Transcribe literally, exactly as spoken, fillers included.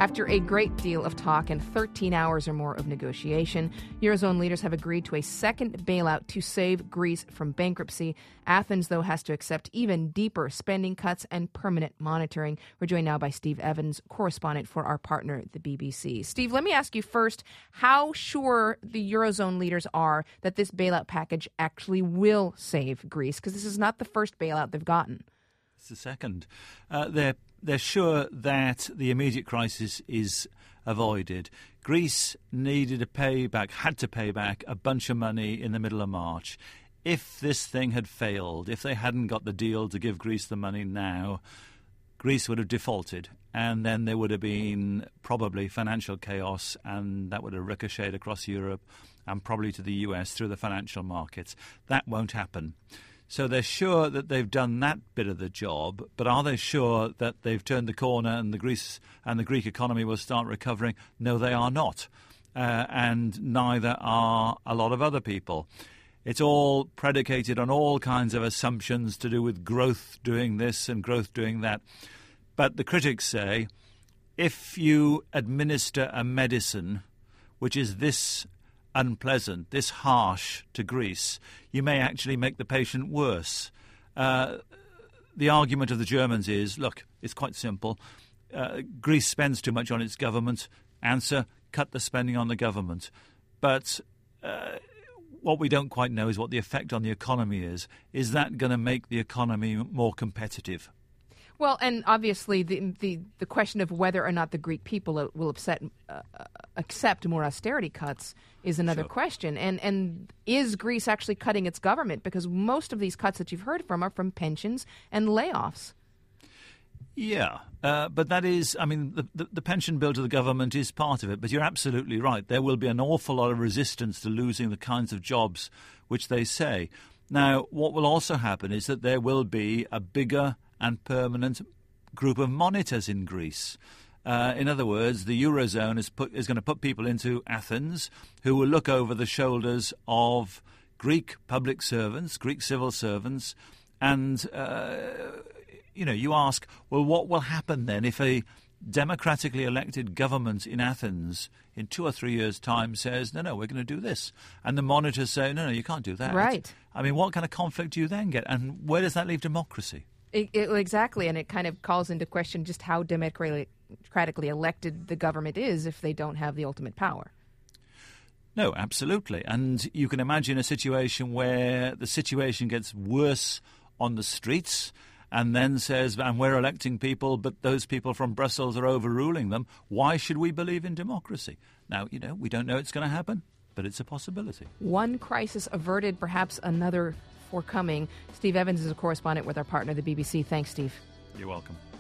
After a great deal of talk and thirteen hours or more of negotiation, Eurozone leaders have agreed to a second bailout to save Greece from bankruptcy. Athens, though, has to accept even deeper spending cuts and permanent monitoring. We're joined now by Steve Evans, correspondent for our partner, the B B C. Steve, let me ask you first how sure the Eurozone leaders are that this bailout package actually will save Greece, because this is not the first bailout they've gotten. It's the second. Uh, they're They're sure that the immediate crisis is avoided. Greece needed to pay back, had to pay back a bunch of money in the middle of March. If this thing had failed, if they hadn't got the deal to give Greece the money now, Greece would have defaulted. And then there would have been probably financial chaos, and that would have ricocheted across Europe and probably to the U S through the financial markets. That won't happen. So they're sure that they've done that bit of the job, but are they sure that they've turned the corner and the Greece and the Greek economy will start recovering? No, they are not, uh, and neither are a lot of other people. It's all predicated on all kinds of assumptions to do with growth doing this and growth doing that. But the critics say if you administer a medicine which is this unpleasant, this harsh to Greece, you may actually make the patient worse. Uh, the argument of the Germans is, look, it's quite simple. Uh, Greece spends too much on its government. Answer, cut the spending on the government. But uh, what we don't quite know is what the effect on the economy is. Is that going to make the economy more competitive? Well, and obviously the, the the question of whether or not the Greek people will upset, uh, accept more austerity cuts is another Sure. question. And and is Greece actually cutting its government? Because most of these cuts that you've heard from are from pensions and layoffs. Yeah, uh, but that is, I mean, the, the, the pension bill to the government is part of it, but you're absolutely right. There will be an awful lot of resistance to losing the kinds of jobs which they say. Now, what will also happen is that there will be a bigger and permanent group of monitors in Greece. Uh, in other words, the Eurozone is, put, is going to put people into Athens who will look over the shoulders of Greek public servants, Greek civil servants, and, uh, you know, you ask, well, what will happen then if a democratically elected government in Athens in two or three years' time says, no, no, we're going to do this. And the monitors say, no, no, you can't do that. Right. I mean, what kind of conflict do you then get? And where does that leave democracy? It, it, exactly, and it kind of calls into question just how democratically elected the government is if they don't have the ultimate power. No, absolutely. And you can imagine a situation where the situation gets worse on the streets and then says, and we're electing people, but those people from Brussels are overruling them. Why should we believe in democracy? Now, you know, we don't know it's going to happen, but it's a possibility. One crisis averted, perhaps another forthcoming. Steve Evans is a correspondent with our partner, the B B C. Thanks, Steve. You're welcome.